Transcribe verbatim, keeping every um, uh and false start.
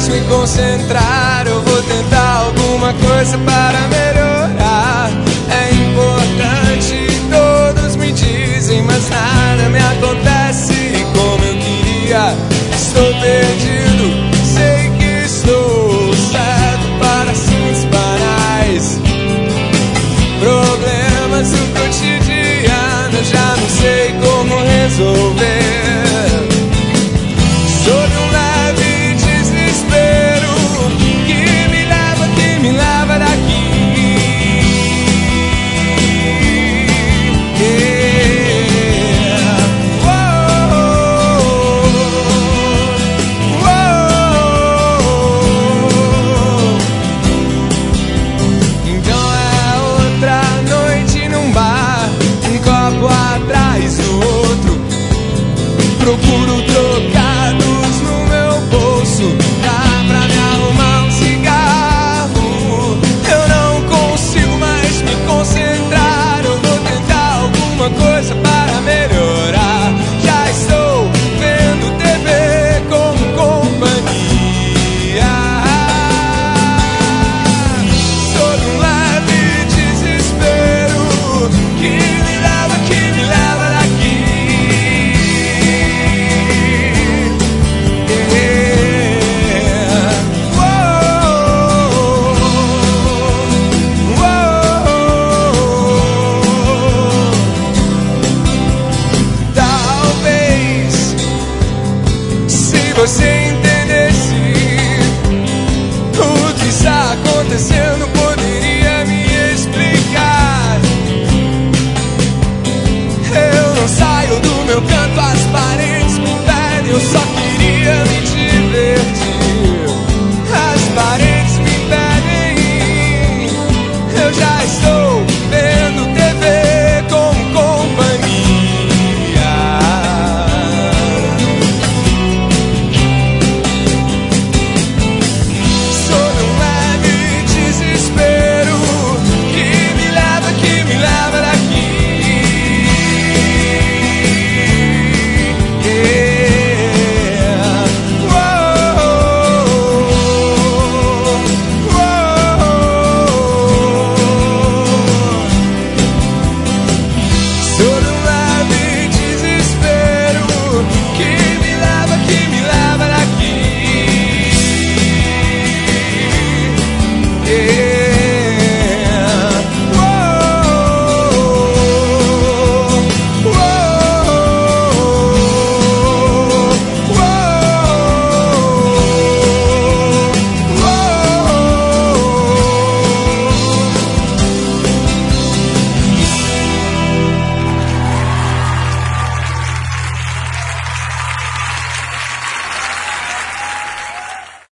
me concentrar, eu vou tentar alguma coisa para melhorar. É importante, todos me dizem, mas nada me acontece como eu queria. Estou perdido, sei que estou certo para assuntos banais. Problemas do cotidiano, eu já não sei como resolver. Sob um leve desespero que me leva, que me leva daqui. Yeah. Oh, oh, oh. Então é outra noite num bar, um copo atrás do outro. Procuro trocados no meu bolso, dá pra me arrumar um cigarro. Eu não consigo mais me concentrar, eu vou tentar alguma coisa para melhorar. Já estou vendo T V como companhia. Sob um leve desespero que me leva, que me leva daqui. Talvez, se você entender